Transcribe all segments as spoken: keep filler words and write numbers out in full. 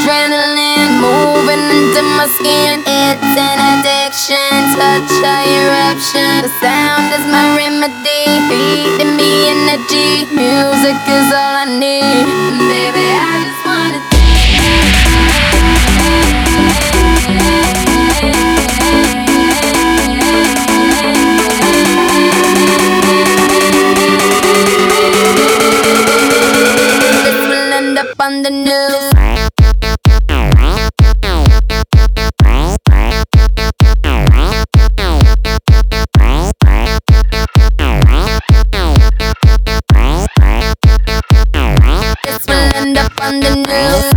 adrenaline moving into my skin. It's an addiction, such a eruption. The sound is my remedy, feeding me energy. Music is all I need. Baby, I just wanna this will end up on the news. End up on the news.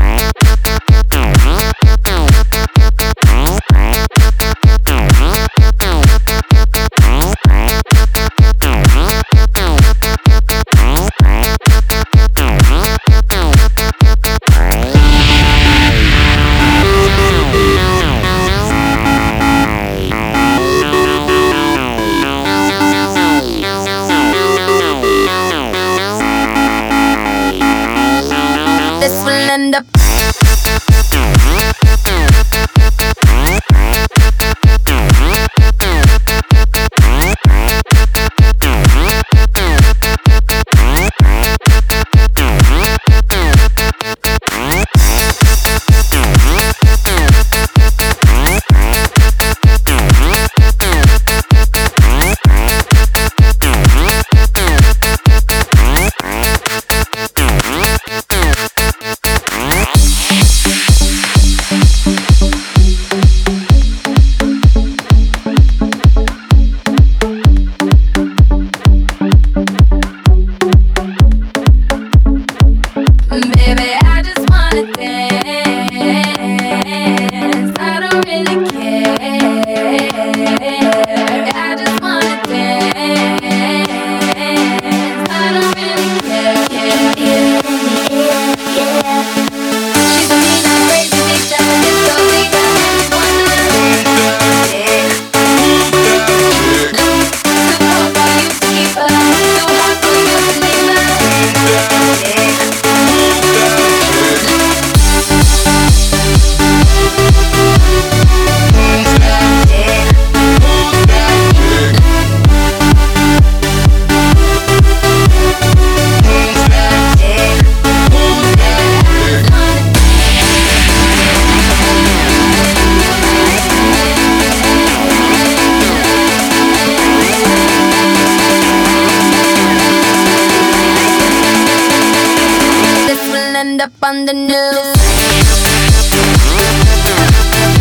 This will end up. Baby, I just wanna dance. I don't really care. I just wanna dance. I don't really care. She's a mean, crazy bitch. I'm a disco diva. I just wanna dance. Too hot for you to keep her. Too hot for you to leave her. End up on the news.